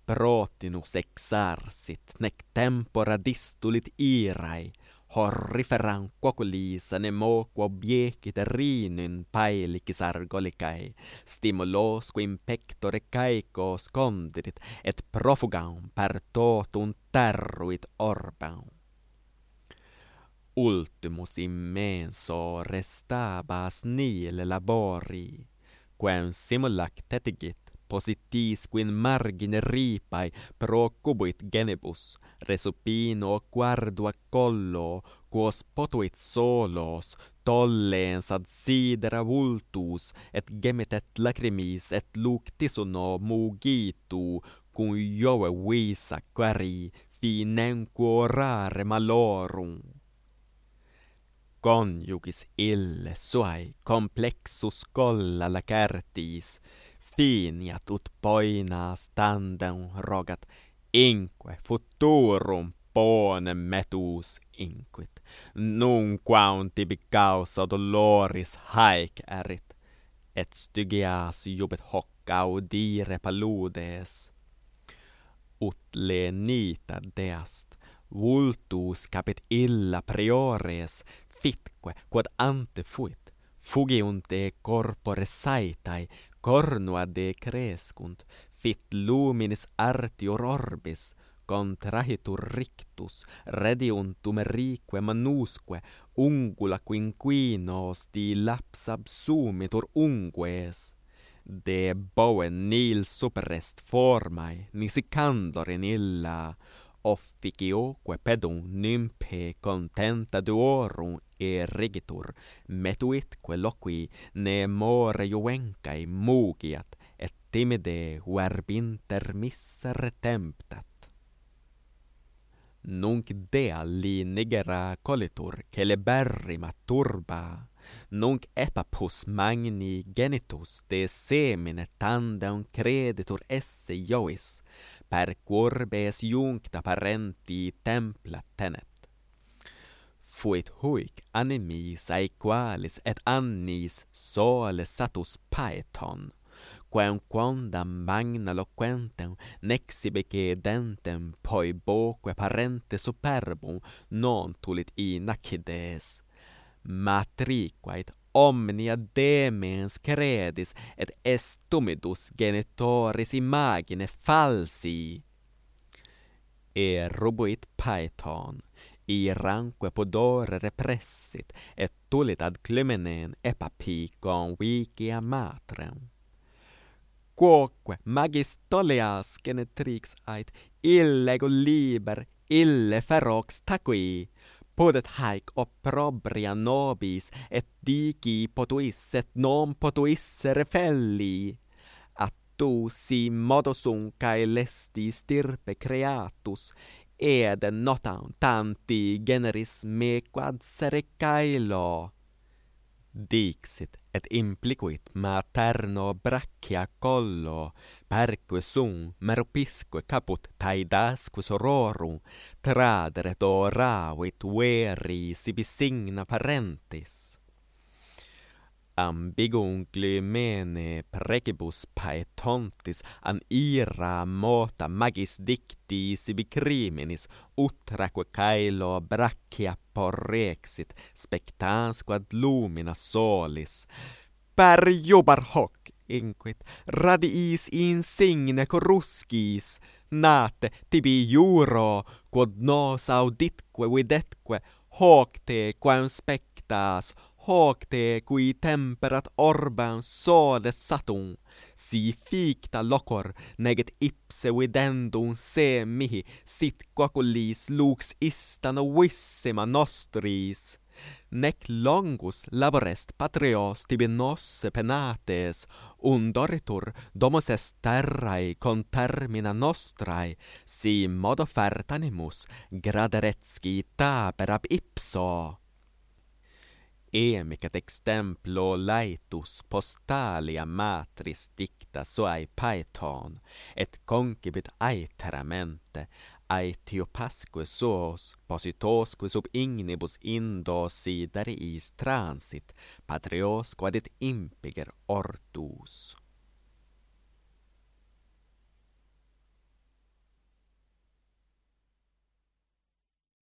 protinus exarsit, nec tempora distulit irae, horriferam quoculisa nemo quo biecit rinun paelicis argolicae, stimulosque in pectore caecos condidit, et profugam per totum terruit orbam. Ultimus immenso restabas nihil labori, quem simulac tetigit positisque in margine ripae procubuit genibus, resupino quardua collo, quos potuit solos, tollens ad sidera vultus, et gemit et lacrimis et luctis uno mugitu, cum Jove visa queri finenque orare malorum. Coniugis ille suae complexus colla lacertis, finiat ut poenas tandem rogat, inque futurum ponem metus inquit, nunquam tibi causa doloris haec erit, et stygias iubet hoc audire paludes. Ut lenita deast, vultus capit illa priores, fitque quod ante fuit, fugiunt de corpore saetae, cornua de crescunt, fit luminis artior orbis, contrahitur rictus, rediuntum erique manusque, ungula quinquinos di laps absumitur ungues, de boven nil superest formae, nisi candor in illa, officioque pedum nymphe contenta duorum erigitur, metuitque loqui nemore juvencae mugiat, et timide verbinter misser temptat. Nunc dea li nigera colitur celeberrima turba, nunc epapus magni genitus de semine tandem creditur esse Jovis, per quorbes iuncta parenti templa tenet. Fuit huic animis aequalis et annis sole satus paeton, quem quondam magna loquentem nexibe cedentem poi boque parente superbum non tulit in accides, matriquait omnia demens credis et estumidus genitoris imagine falsi. Erubuit paeton, iranque pudore repressit, et tulit ad climenen epapi convicia matrem. Quoque magis tolleas genetrix ait, illego liber, ille ferox taqui, podet haec opprobria nobis, et dici potuis, et non potuisse refelli. A tu si modo sum caelesti stirpe creatus, ed notam tanti generis me quad sere caelo. Dixit et implicuit materno brachia collo, perque sum merupisque caput taedasque sororum, tradere doravit veri sibi signa parentis. Ambiguum glymene precibus paetontis an ira mota magis dicti sibi criminis utraque caelo brachia porrexit spectans quad lumina solis. Per iubar hoc, inquit, radiis insigne corruscis, nate tibi iuro, quod nos auditque videtque, hoc te quam spectas, hoc te qui temperat orbam sole satum, si ficta locor neget ipse videndum se mihi sit quaculis lux ista novissima nostris. Nec longus laborest patrios tibi nosse penates, undoritur domus est terrae contermina nostrae, si modo fert animus graderecci taper ab ipso. Emicat extemplo laetus postalia matris dicta suae paeton, et concipit aeteramente, aetiopasque suos positosque sub ignibus indo sideriis transit, patrios quadit impiger ortus.